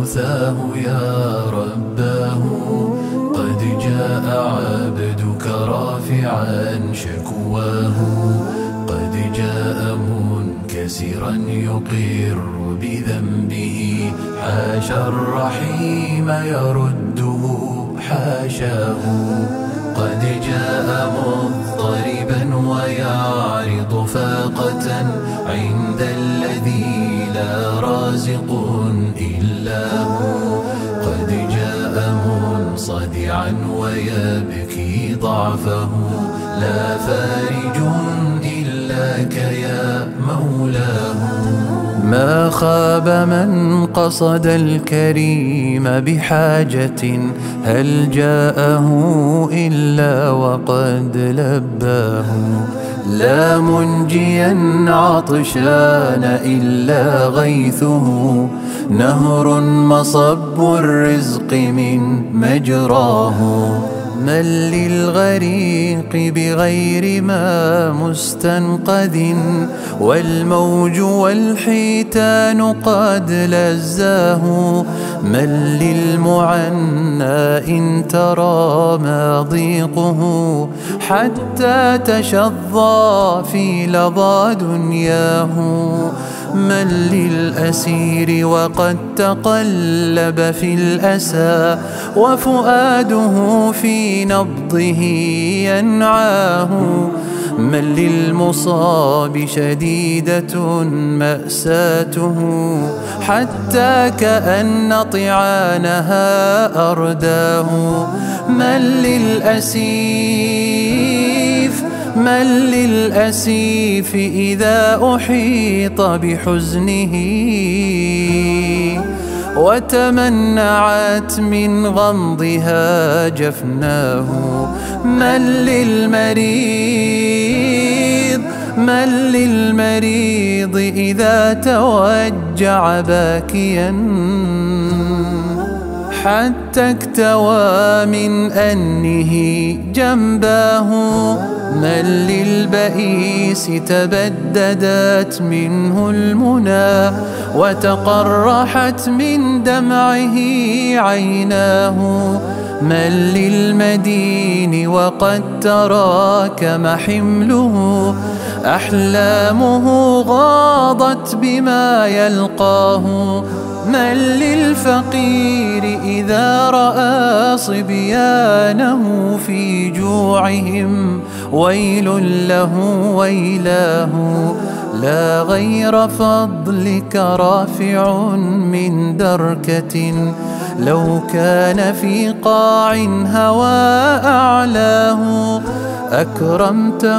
موساه يا رباه. قد جاء عبدك رافعا شكواه، قد جاء منكسرا يقر بذنبه، حاشا الرحيم يرده حاشاه. قد جاء مضطربا ويعرض فاقة عند الذي لا رازق إلا هو. قد جاء منصدعا ويبكي ضعفه، لا فارج إلاك يا مولاه. ما خاب من قصد الكريم بحاجة، هل جاءه إلا وقد لباه. لا منجيا عطشان إلا غيثه، نهر مصب الرزق من مجراه. من للغريق بغير ما مستنقذ، والموج والحيتان قد لزاه. من للمعنى إن ترى ما ضيقه، حتى تشظى في لظى دنياه. من للأسير وقد تقلب في الأسى، وفؤاده في نبضه ينعاه. من للمصاب شديدة مأساته، حتى كأن طعانها أرداه. من للأسيف إذا أحيط بحزنه، وتمنعت من غمضها جفناه. من للمريض إذا توجع باكيا، حتى اكتوى من أنه جنباه. من للبئيس تبددت منه المنى، وتقرحت من دمعه عيناه. من للمدين وقد تراكم حمله، أحلامه غاضت بما يلقاه. من للفقير إذا رأى صبيانه في جوعهم، ويل له ويلاه. لا غير فضلك رافع من دركة، لو كان في قاع هوى أعلاه. أكرمته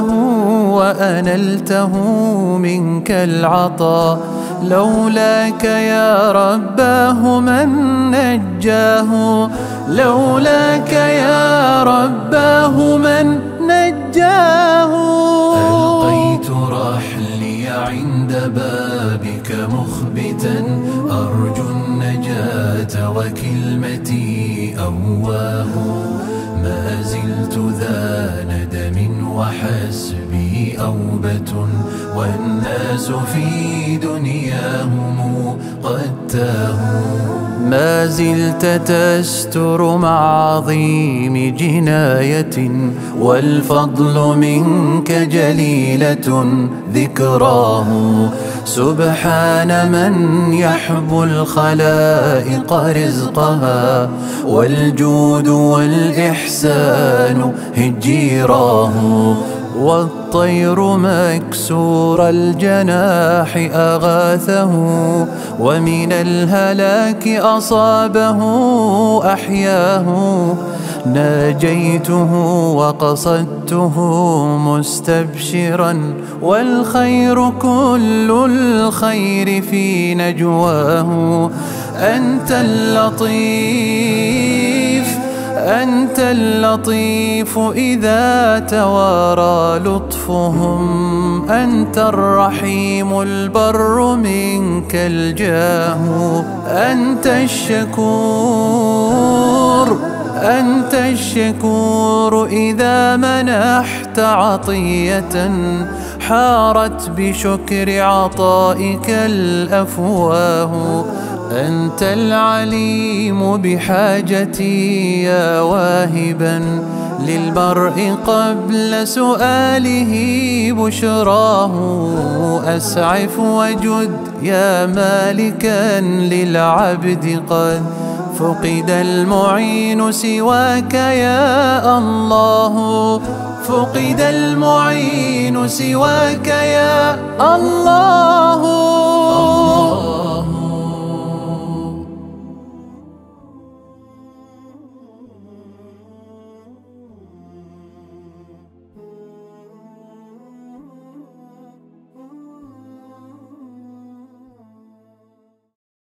وأنلته منك العطاء، لولاك يا رباه من نجاه. لولاك يا رباه من نجاه. ألقيت رحلي عند بابك مخبتا، أرجو النجاة وكلمتي أواه. ما زلت ذا ندم وحسبي أوبة، والناس في دنياهم قد تاهوا. ما زلت تستر مع عظيم جناية، والفضل منك جليلة ذكراه. سبحان من يحب الخلائق رزقها، والجود والإحسان هجيراه. والطير مكسور الجناح أغاثه، ومن الهلاك أصابه أحياه. ناجيته وقصدته مستبشرا، والخير كل الخير في نجواه. أنت اللطيف إذا توارى لطفهم، أنت الرحيم البر منك الجاه. أنت الشكور إذا منحت عطية، حارت بشكر عطائك الأفواه. أنت العليم بحاجتي يا واهبا للمرء قبل سؤاله بشراه. أسعف وجد يا مالكا للعبد قد فقد المعين سواك يا الله. فقد المعين سواك يا الله.